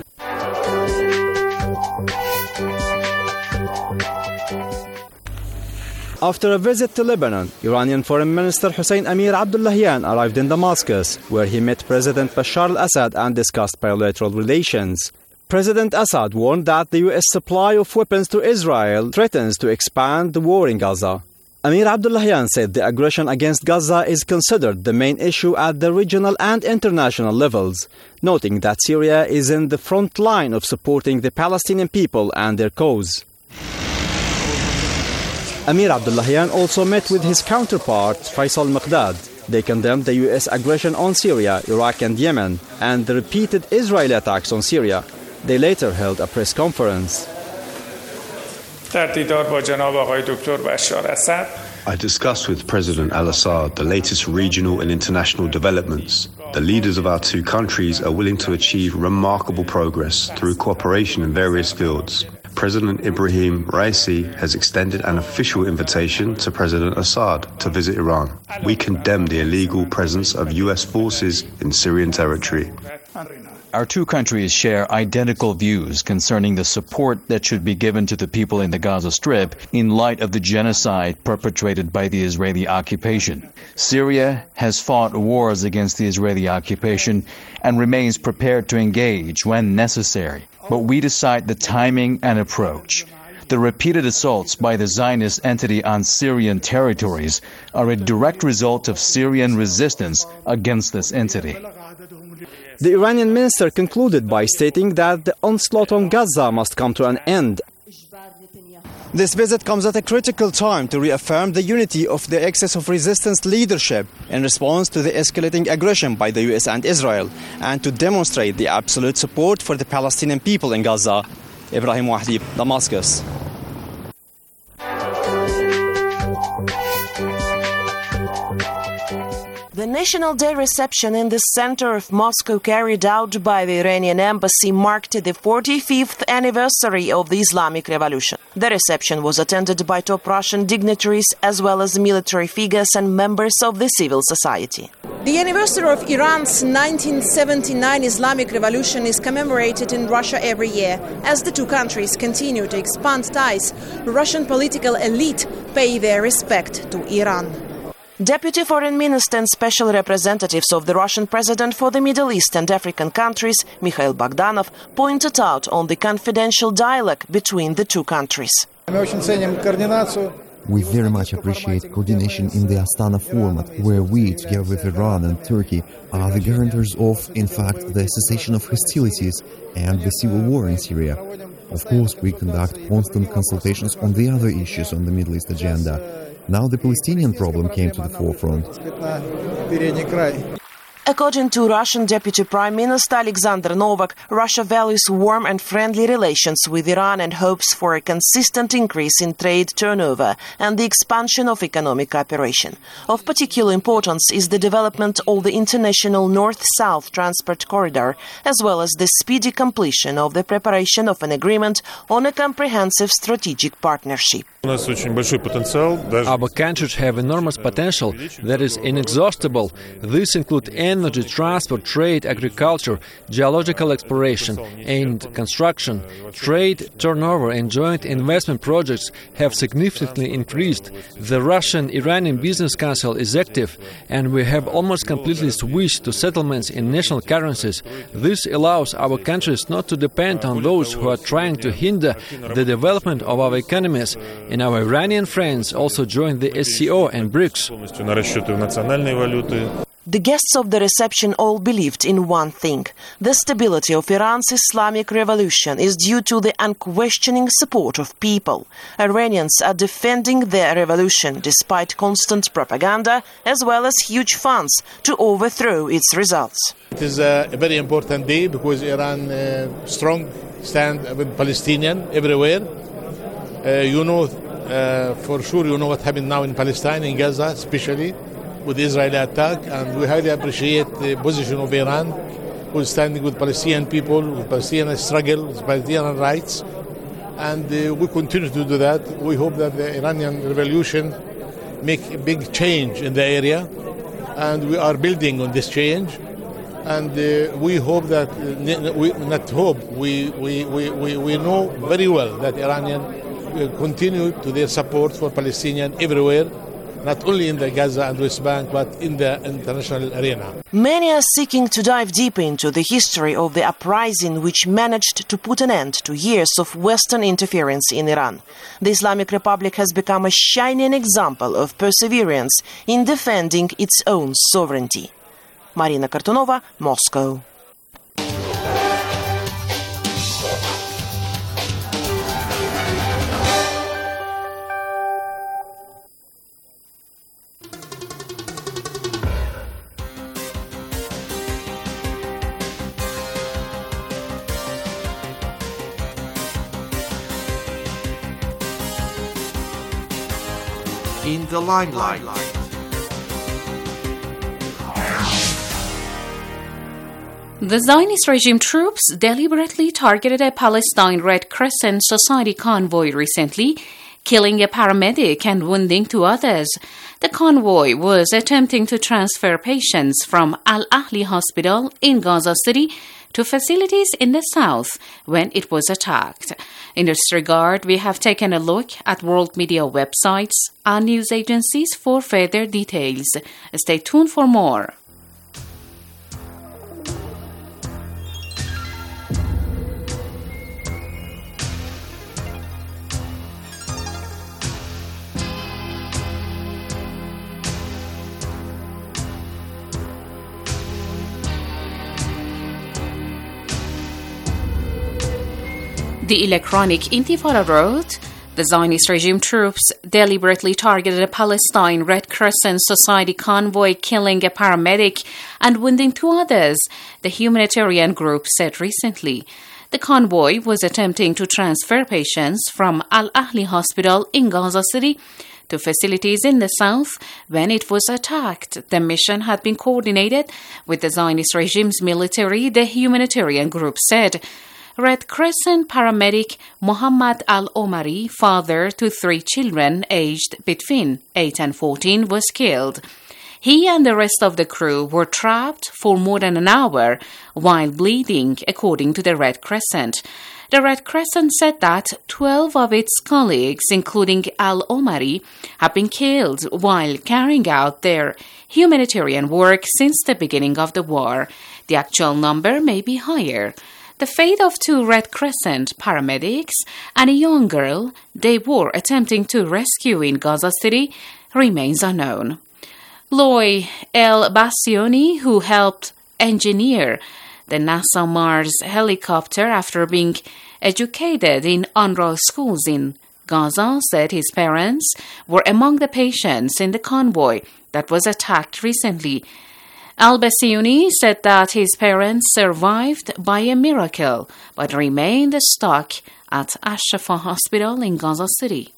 After a visit to Lebanon, Iranian Foreign Minister Hossein Amir Abdullahian arrived in Damascus, where he met President Bashar al-Assad and discussed bilateral relations. President Assad warned that the U.S. supply of weapons to Israel threatens to expand the war in Gaza. Amir Abdullahian said the aggression against Gaza is considered the main issue at the regional and international levels, noting that Syria is in the front line of supporting the Palestinian people and their cause. Amir Abdullahian also met with his counterpart, Faisal Miqdad. They condemned the U.S. aggression on Syria, Iraq and Yemen, and the repeated Israeli attacks on Syria. They later held a press conference. I discussed with President al-Assad the latest regional and international developments. The leaders of our two countries are willing to achieve remarkable progress through cooperation in various fields. President Ibrahim Raisi has extended an official invitation to President Assad to visit Iran. We condemn the illegal presence of U.S. forces in Syrian territory. Our two countries share identical views concerning the support that should be given to the people in the Gaza Strip in light of the genocide perpetrated by the Israeli occupation. Syria has fought wars against the Israeli occupation and remains prepared to engage when necessary. But we decide the timing and approach. The repeated assaults by the Zionist entity on Syrian territories are a direct result of Syrian resistance against this entity. The Iranian minister concluded by stating that the onslaught on Gaza must come to an end. This visit comes at a critical time to reaffirm the unity of the Axis of Resistance leadership in response to the escalating aggression by the US and Israel, and to demonstrate the absolute support for the Palestinian people in Gaza. Ibrahim Wahdi, Damascus. The National Day reception in the center of Moscow carried out by the Iranian embassy marked the 45th anniversary of the Islamic Revolution. The reception was attended by top Russian dignitaries as well as military figures and members of the civil society. The anniversary of Iran's 1979 Islamic Revolution is commemorated in Russia every year. As the two countries continue to expand ties, Russian political elite pay their respect to Iran. Deputy Foreign Minister and Special Representatives of the Russian President for the Middle East and African countries, Mikhail Bogdanov, pointed out on the confidential dialogue between the two countries. We very much appreciate coordination in the Astana format, where we, together with Iran and Turkey, are the guarantors of, in fact, the cessation of hostilities and the civil war in Syria. Of course, we conduct constant consultations on the other issues on the Middle East agenda. Now the Palestinian problem came to the forefront. According to Russian Deputy Prime Minister Alexander Novak, Russia values warm and friendly relations with Iran and hopes for a consistent increase in trade turnover and the expansion of economic cooperation. Of particular importance is the development of the international North-South transport corridor, as well as the speedy completion of the preparation of an agreement on a comprehensive strategic partnership. Our countries have enormous potential that is inexhaustible. This includes energy, transport, trade, agriculture, geological exploration and construction. Trade, turnover and joint investment projects have significantly increased. The Russian-Iranian Business Council is active, and we have almost completely switched to settlements in national currencies. This allows our countries not to depend on those who are trying to hinder the development of our economies. And our Iranian friends also joined the SCO and BRICS. The guests of the reception all believed in one thing. The stability of Iran's Islamic Revolution is due to the unquestioning support of people. Iranians are defending their revolution despite constant propaganda as well as huge funds to overthrow its results. It is a very important day because Iran strong stand with Palestinian everywhere. For sure, you know what happened now in Palestine, in Gaza, especially with the Israeli attack, and we highly appreciate the position of Iran, who is standing with Palestinian people, with Palestinian struggle, with Palestinian rights, and we continue to do that. We hope that the Iranian revolution make a big change in the area, and we are building on this change. And we hope that we know very well that Iranian continue to their support for Palestinian everywhere, not only in the Gaza and West Bank, but in the international arena. Many are seeking to dive deeper into the history of the uprising which managed to put an end to years of Western interference in Iran. The Islamic Republic has become a shining example of perseverance in defending its own sovereignty. Marina Kartunova, Moscow. In the limelight. The Zionist regime troops deliberately targeted a Palestine Red Crescent Society convoy recently, killing a paramedic and wounding two others. The convoy was attempting to transfer patients from Al-Ahli Hospital in Gaza City to facilities in the south when it was attacked. In this regard, we have taken a look at world media websites and news agencies for further details. Stay tuned for more. The Electronic Intifada wrote, the Zionist regime troops deliberately targeted a Palestine Red Crescent Society convoy, killing a paramedic and wounding two others, the humanitarian group said recently. The convoy was attempting to transfer patients from Al-Ahli Hospital in Gaza City to facilities in the south when it was attacked. The mission had been coordinated with the Zionist regime's military, the humanitarian group said. Red Crescent paramedic Mohammad Al-Omari, father to 3 children aged between 8 and 14, was killed. He and the rest of the crew were trapped for more than an hour while bleeding, according to the Red Crescent. The Red Crescent said that 12 of its colleagues, including Al-Omari, have been killed while carrying out their humanitarian work since the beginning of the war. The actual number may be higher. The fate of 2 Red Crescent paramedics and a young girl they were attempting to rescue in Gaza City remains unknown. Loy El-Bassioni, who helped engineer the NASA Mars helicopter after being educated in UNRWA schools in Gaza, said his parents were among the patients in the convoy that was attacked recently. Al-Bassioni said that his parents survived by a miracle but remained stuck at Ash-Shifa Hospital in Gaza City.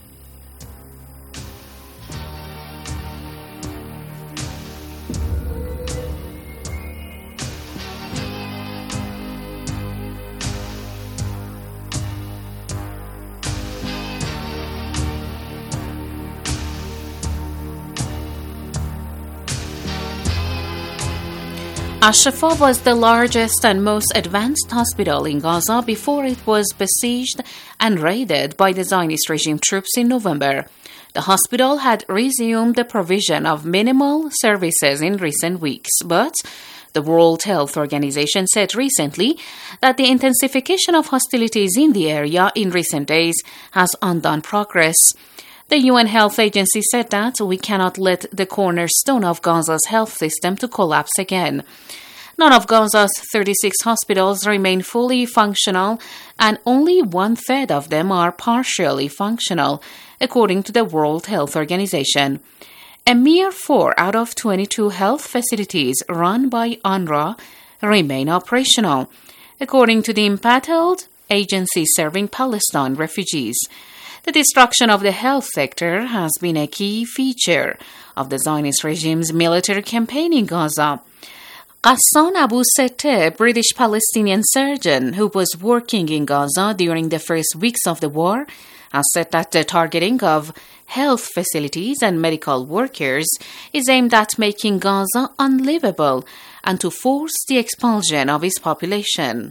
Ash-Shifa was the largest and most advanced hospital in Gaza before it was besieged and raided by the Zionist regime troops in November. The hospital had resumed the provision of minimal services in recent weeks, but the World Health Organization said recently that the intensification of hostilities in the area in recent days has undone progress. The UN Health Agency said that we cannot let the cornerstone of Gaza's health system to collapse again. None of Gaza's 36 hospitals remain fully functional, and only 1/3 of them are partially functional, according to the World Health Organization. A mere 4 out of 22 health facilities run by UNRWA remain operational. According to the embattled agency serving Palestine refugees. The destruction of the health sector has been a key feature of the Zionist regime's military campaign in Gaza. Ghassan Abu Sette, a British-Palestinian surgeon who was working in Gaza during the first weeks of the war, has said that the targeting of health facilities and medical workers is aimed at making Gaza unlivable and to force the expulsion of its population.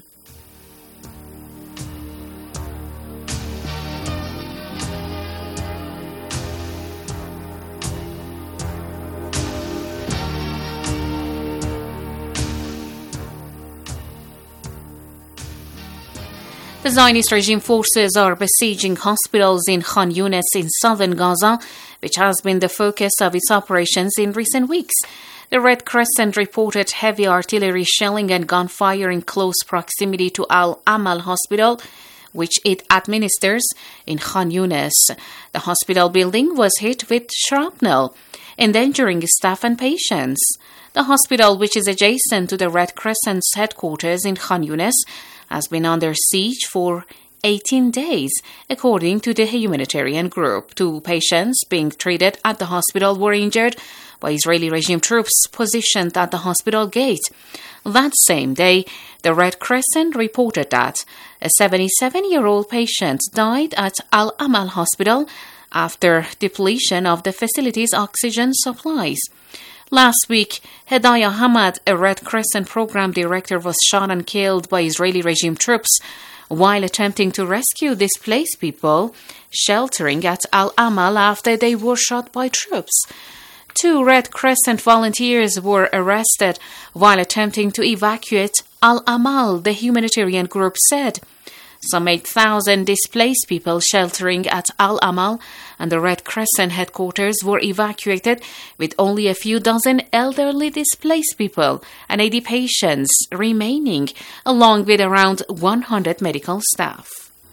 The Zionist regime forces are besieging hospitals in Khan Younis in southern Gaza, which has been the focus of its operations in recent weeks. The Red Crescent reported heavy artillery shelling and gunfire in close proximity to Al-Amal Hospital, which it administers in Khan Younis. The hospital building was hit with shrapnel, endangering staff and patients. The hospital, which is adjacent to the Red Crescent's headquarters in Khan Younis, has been under siege for 18 days, according to the humanitarian group. 2 patients being treated at the hospital were injured by Israeli regime troops positioned at the hospital gate. That same day, the Red Crescent reported that a 77-year-old patient died at Al-Amal Hospital after depletion of the facility's oxygen supplies. Last week, Hedaya Hamad, a Red Crescent program director, was shot and killed by Israeli regime troops while attempting to rescue displaced people sheltering at Al-Amal after they were shot by troops. 2 Red Crescent volunteers were arrested while attempting to evacuate Al-Amal, the humanitarian group said. Some 8,000 displaced people sheltering at Al-Amal and the Red Crescent headquarters were evacuated, with only a few dozen elderly displaced people and 80 patients remaining, along with around 100 medical staff.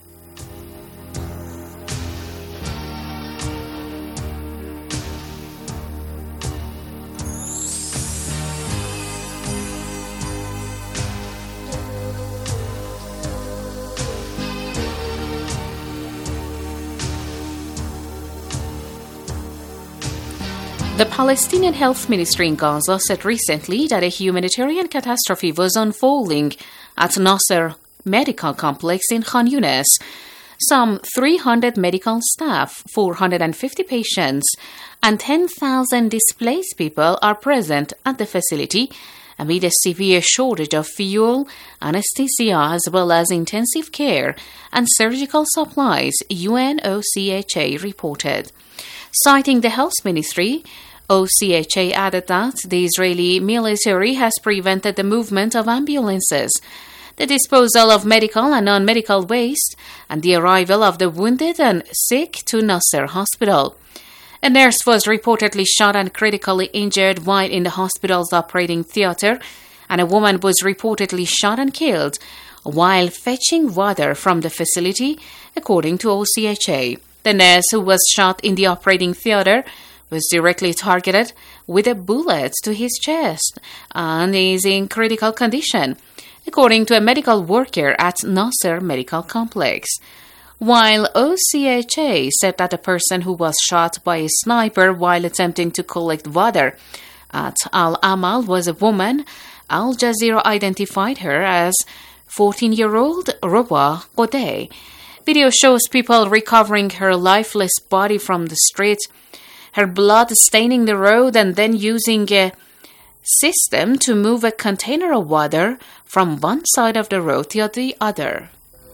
The Palestinian Health Ministry in Gaza said recently that a humanitarian catastrophe was unfolding at Nasser Medical Complex in Khan Younis. Some 300 medical staff, 450 patients, and 10,000 displaced people are present at the facility amid a severe shortage of fuel, anesthesia, as well as intensive care and surgical supplies, UNOCHA reported. Citing the Health Ministry, OCHA added that the Israeli military has prevented the movement of ambulances, the disposal of medical and non-medical waste, and the arrival of the wounded and sick to Nasser Hospital. A nurse was reportedly shot and critically injured while in the hospital's operating theatre, and a woman was reportedly shot and killed while fetching water from the facility, according to OCHA. The nurse who was shot in the operating theatre was directly targeted with a bullet to his chest and is in critical condition, according to a medical worker at Nasser Medical Complex. While OCHA said that the person who was shot by a sniper while attempting to collect water at Al-Amal was a woman, Al Jazeera identified her as 14-year-old Rowa Qodeh. Video shows people recovering her lifeless body from the street, her blood staining the road, and then using a system to move a container of water from one side of the road to the other.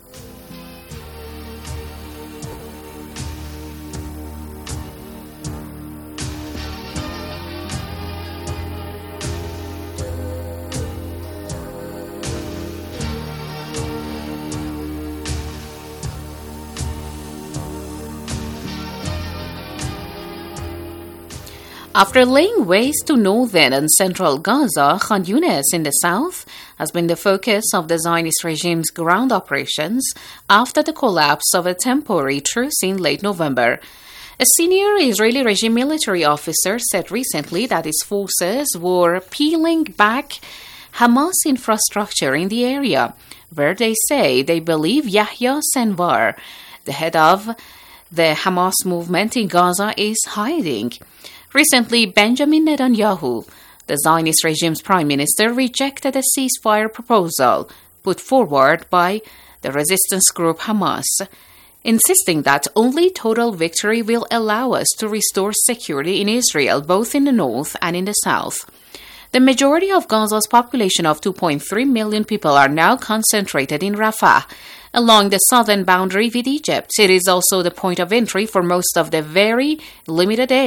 After laying waste to northern and central Gaza, Khan Younis in the south has been the focus of the Zionist regime's ground operations after the collapse of a temporary truce in late November. A senior Israeli regime military officer said recently that its forces were peeling back Hamas infrastructure in the area, where they say they believe Yahya Sinwar, the head of the Hamas movement in Gaza, is hiding. Recently, Benjamin Netanyahu, the Zionist regime's prime minister, rejected a ceasefire proposal put forward by the resistance group Hamas, insisting that only total victory will allow us to restore security in Israel, both in the north and in the south. The majority of Gaza's population of 2.3 million people are now concentrated in Rafah, along the southern boundary with Egypt. It is also the point of entry for most of the very limited aid